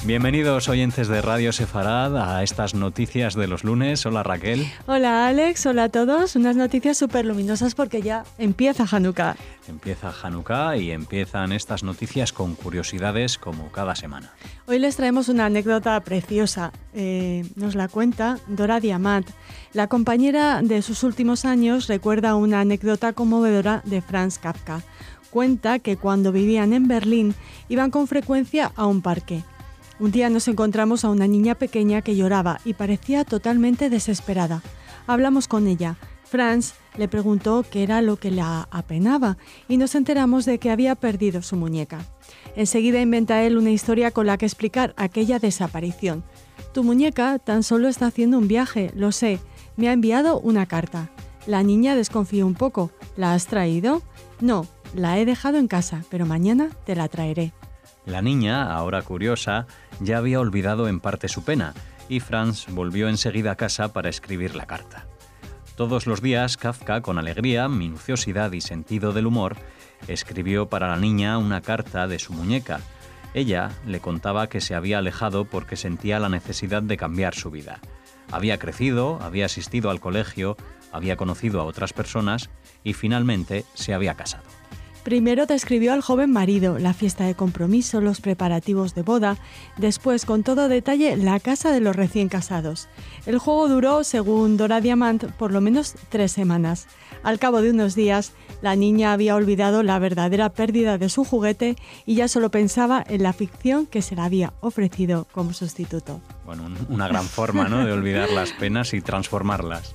Bienvenidos oyentes de Radio Sefarad a estas noticias de los lunes. Hola Raquel. Hola Alex, hola a todos. Unas noticias súper luminosas porque ya empieza Hanukkah. Empieza Hanukkah y empiezan estas noticias con curiosidades como cada semana. Hoy les traemos una anécdota preciosa. Nos la cuenta Dora Diamant. La compañera de sus últimos años recuerda una anécdota conmovedora de Franz Kafka. Cuenta que cuando vivían en Berlín iban con frecuencia a un parque. Un día nos encontramos a una niña pequeña que lloraba y parecía totalmente desesperada. Hablamos con ella. Franz le preguntó qué era lo que la apenaba y nos enteramos de que había perdido su muñeca. Enseguida inventa él una historia con la que explicar aquella desaparición. Tu muñeca tan solo está haciendo un viaje, lo sé. Me ha enviado una carta. La niña desconfió un poco. ¿La has traído? No, la he dejado en casa, pero mañana te la traeré. La niña, ahora curiosa, ya había olvidado en parte su pena y Franz volvió enseguida a casa para escribir la carta. Todos los días, Kafka, con alegría, minuciosidad y sentido del humor, escribió para la niña una carta de su muñeca. Ella le contaba que se había alejado porque sentía la necesidad de cambiar su vida. Había crecido, había asistido al colegio, había conocido a otras personas y finalmente se había casado. Primero describió al joven marido, la fiesta de compromiso, los preparativos de boda, después con todo detalle la casa de los recién casados. El juego duró, según Dora Diamant, por lo menos 3 semanas. Al cabo de unos días, la niña había olvidado la verdadera pérdida de su juguete y ya solo pensaba en la ficción que se le había ofrecido como sustituto. Bueno, una gran forma, ¿no?, de olvidar las penas y transformarlas.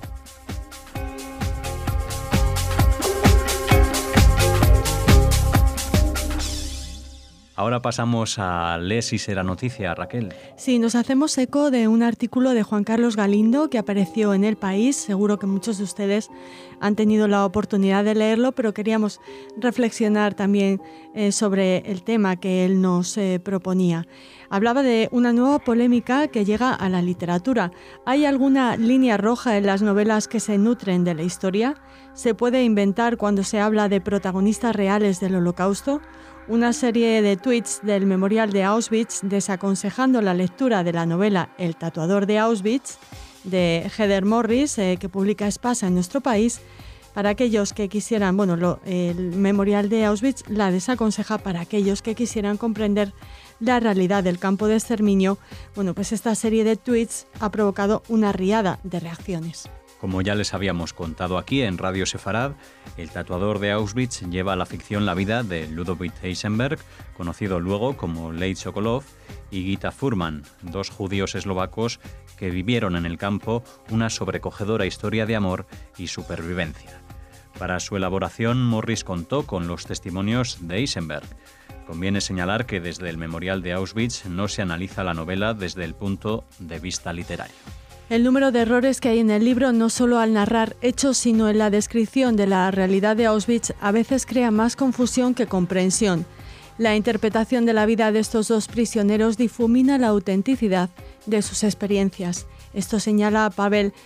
Ahora pasamos a Les y será noticia, Raquel. Sí, nos hacemos eco de un artículo de Juan Carlos Galindo que apareció en El País. Seguro que muchos de ustedes han tenido la oportunidad de leerlo, pero queríamos reflexionar también sobre el tema que él nos proponía. Hablaba de una nueva polémica que llega a la literatura. ¿Hay alguna línea roja en las novelas que se nutren de la historia? ¿Se puede inventar cuando se habla de protagonistas reales del Holocausto? Una serie de tweets del Memorial de Auschwitz desaconsejando la lectura de la novela El tatuador de Auschwitz de Heather Morris, que publica Espasa en nuestro país. Para aquellos que quisieran, el Memorial de Auschwitz la desaconseja para aquellos que quisieran comprender la realidad del campo de exterminio. Pues esta serie de tweets ha provocado una riada de reacciones. Como ya les habíamos contado aquí en Radio Sefarad, El tatuador de Auschwitz lleva a la ficción la vida de Ludovic Eisenberg, conocido luego como Leigh Sokolov, y Gita Furman, 2 judíos eslovacos que vivieron en el campo una sobrecogedora historia de amor y supervivencia. Para su elaboración, Morris contó con los testimonios de Eisenberg. Conviene señalar que desde el Memorial de Auschwitz no se analiza la novela desde el punto de vista literario. El número de errores que hay en el libro, no solo al narrar hechos, sino en la descripción de la realidad de Auschwitz, a veces crea más confusión que comprensión. La interpretación de la vida de estos 2 prisioneros difumina la autenticidad de sus experiencias. Esto señala a Pavel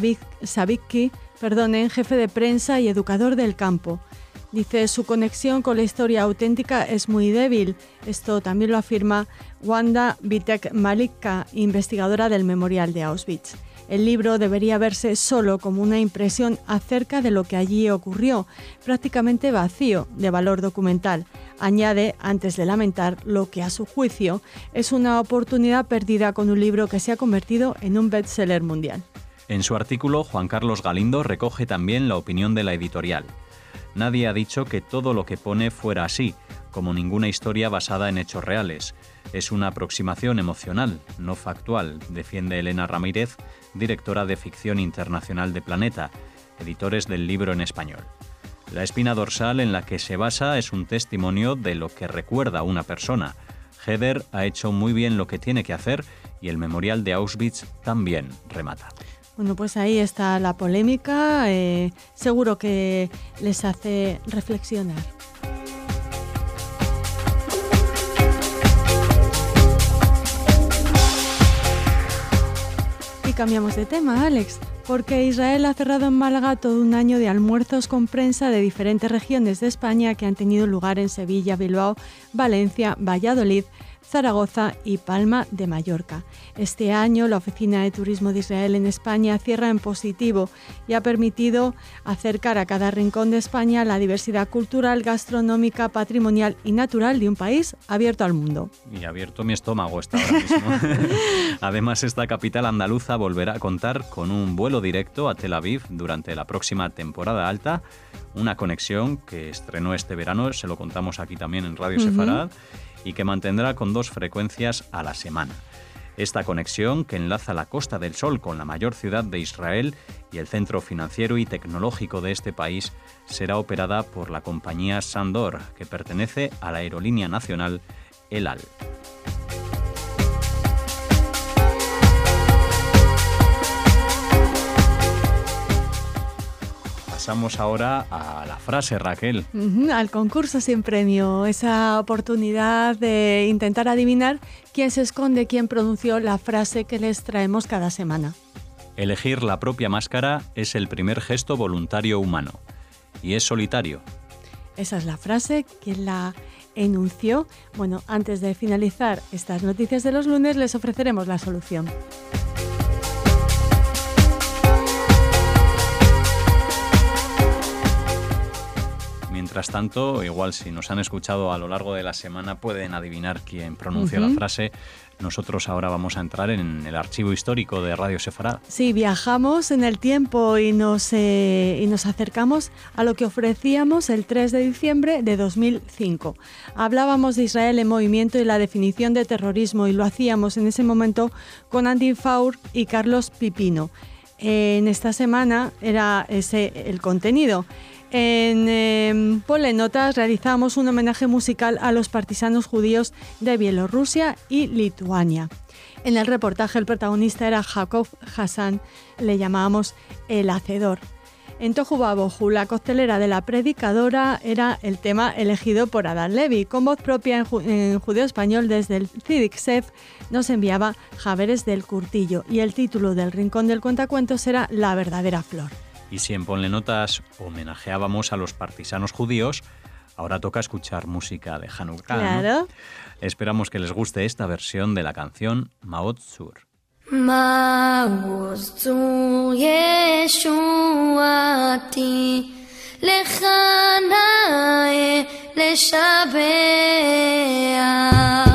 Savicki, jefe de prensa y educador del campo. Dice, su conexión con la historia auténtica es muy débil. Esto también lo afirma Wanda Witek-Malika, investigadora del Memorial de Auschwitz. El libro debería verse solo como una impresión acerca de lo que allí ocurrió, prácticamente vacío de valor documental. Añade, antes de lamentar lo que a su juicio es una oportunidad perdida con un libro que se ha convertido en un bestseller mundial. En su artículo, Juan Carlos Galindo recoge también la opinión de la editorial. Nadie ha dicho que todo lo que pone fuera así, como ninguna historia basada en hechos reales. Es una aproximación emocional, no factual, defiende Elena Ramírez, directora de Ficción Internacional de Planeta, editores del libro en español. La espina dorsal en la que se basa es un testimonio de lo que recuerda una persona. Heather ha hecho muy bien lo que tiene que hacer y el Memorial de Auschwitz también, remata. Pues ahí está la polémica, seguro que les hace reflexionar. Y cambiamos de tema, Alex, porque Israel ha cerrado en Málaga todo un año de almuerzos con prensa de diferentes regiones de España que han tenido lugar en Sevilla, Bilbao, Valencia, Valladolid, Zaragoza y Palma de Mallorca. Este año la Oficina de Turismo de Israel en España cierra en positivo y ha permitido acercar a cada rincón de España la diversidad cultural, gastronómica, patrimonial y natural de un país abierto al mundo. Y abierto mi estómago está ahora mismo. Además, esta capital andaluza volverá a contar con un vuelo directo a Tel Aviv durante la próxima temporada alta, una conexión que estrenó este verano, se lo contamos aquí también en Radio Sefarad, y que mantendrá con 2 frecuencias a la semana. Esta conexión, que enlaza la Costa del Sol con la mayor ciudad de Israel y el centro financiero y tecnológico de este país, será operada por la compañía Sandor, que pertenece a la aerolínea nacional El Al. Pasamos ahora a la frase, Raquel. Al concurso sin premio, esa oportunidad de intentar adivinar quién se esconde, quién pronunció la frase que les traemos cada semana. Elegir la propia máscara es el primer gesto voluntario humano y es solitario. Esa es la frase, ¿quién la enunció? Bueno, antes de finalizar estas noticias de los lunes, les ofreceremos la solución. Mientras tanto, igual si nos han escuchado a lo largo de la semana pueden adivinar quién pronunció la frase. Nosotros ahora vamos a entrar en el archivo histórico de Radio Sefarad. Sí, viajamos en el tiempo y nos acercamos a lo que ofrecíamos el 3 de diciembre de 2005. Hablábamos de Israel en movimiento y la definición de terrorismo, y lo hacíamos en ese momento con Andy Faur y Carlos Pipino. En esta semana era ese el contenido. En Ponle Notas realizamos un homenaje musical a los partisanos judíos de Bielorrusia y Lituania. En el reportaje el protagonista era Jacob Hassan, le llamábamos el Hacedor. En Tohu Vabohu, la costelera de la predicadora, era el tema elegido por Adán Levi. Con voz propia en judeo español desde el Tzidik Sef nos enviaba Javeres del Curtillo, y el título del Rincón del Cuentacuentos era La verdadera flor. Y si en Ponle Notas homenajeábamos a los partisanos judíos, ahora toca escuchar música de Hanukkah. Claro. ¿No? Esperamos que les guste esta versión de la canción Maot Zur. Maot Zur Yeshuati Lechanae Leshabeach.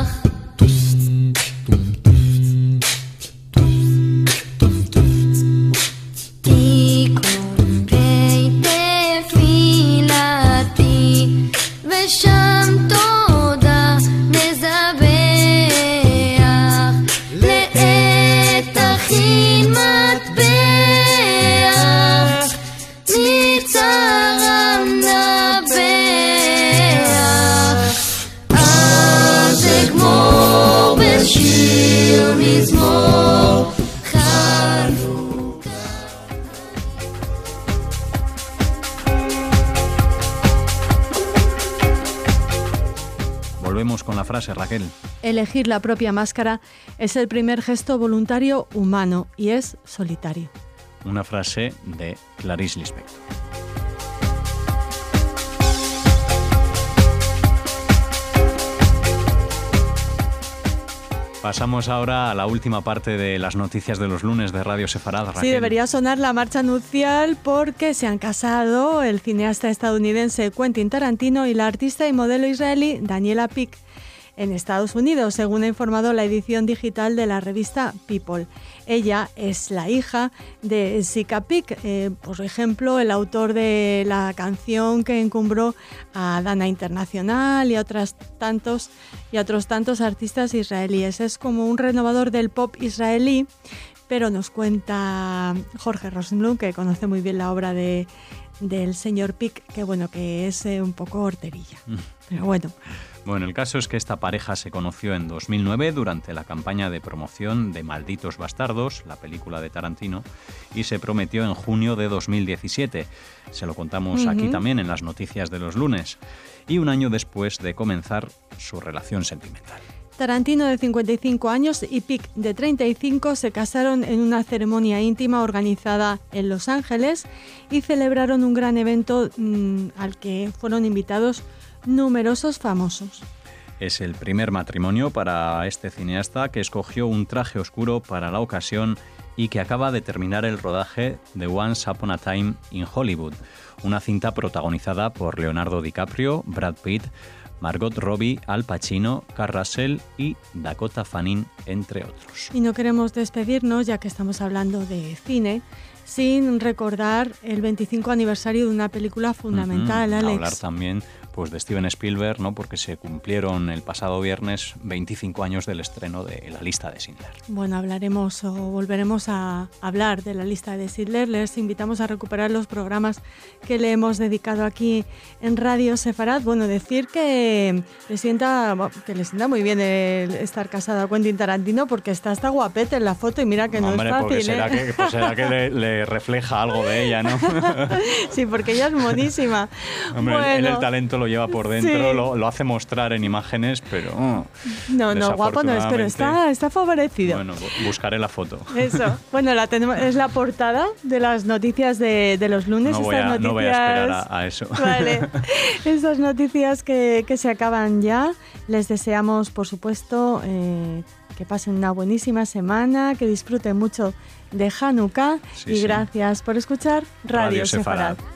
ושם תודה נזבח לעת הכין מטבח מצרם נבח אז אגמור בשיר מזמור Volvemos con la frase, Raquel. Elegir la propia máscara es el primer gesto voluntario humano y es solitario. Una frase de Clarice Lispector. Pasamos ahora a la última parte de las noticias de los lunes de Radio Sefarad, Raquel. Sí, debería sonar la marcha nupcial porque se han casado el cineasta estadounidense Quentin Tarantino y la artista y modelo israelí Daniela Pick en Estados Unidos, según ha informado la edición digital de la revista People. Ella es la hija de Sika Pick, por ejemplo, el autor de la canción que encumbró a Dana Internacional y a otros tantos artistas israelíes. Es como un renovador del pop israelí, pero nos cuenta Jorge Rosenblum, que conoce muy bien la obra del señor Pick, que es un poco horterilla. Pero bueno. Bueno, el caso es que esta pareja se conoció en 2009 durante la campaña de promoción de Malditos Bastardos, la película de Tarantino, y se prometió en junio de 2017. Se lo contamos aquí también en las noticias de los lunes. Y un año después de comenzar su relación sentimental. Tarantino, de 55 años, y Pick, de 35, se casaron en una ceremonia íntima organizada en Los Ángeles y celebraron un gran evento al que fueron invitados numerosos famosos. Es el primer matrimonio para este cineasta que escogió un traje oscuro para la ocasión y que acaba de terminar el rodaje de Once Upon a Time in Hollywood, una cinta protagonizada por Leonardo DiCaprio, Brad Pitt, Margot Robbie, Al Pacino, Kurt Russell y Dakota Fanning, entre otros. Y no queremos despedirnos, ya que estamos hablando de cine, sin recordar el 25 aniversario de una película fundamental, Alex. Hablar también pues, de Steven Spielberg, ¿no? Porque se cumplieron el pasado viernes 25 años del estreno de La lista de Schindler. Bueno, hablaremos o volveremos a hablar de La lista de Schindler. Les invitamos a recuperar los programas que le hemos dedicado aquí en Radio Sefarad. Bueno, decir que le sienta muy bien estar casado a Quentin Tarantino, porque está hasta guapete en la foto y mira que no es fácil. Será que le refleja algo de ella, ¿no? Sí, porque ella es monísima. Hombre, bueno, él el talento lo lleva por dentro, sí. lo hace mostrar en imágenes, pero no, guapo no es, pero está favorecido. Bueno, buscaré la foto. Eso. Bueno, es la portada de las noticias de los lunes. No voy a esperar a eso. Vale. Estas noticias que se acaban ya. Les deseamos, por supuesto, que pasen una buenísima semana, que disfruten mucho de Hanukkah. Sí, y gracias por escuchar Radio Sefarad.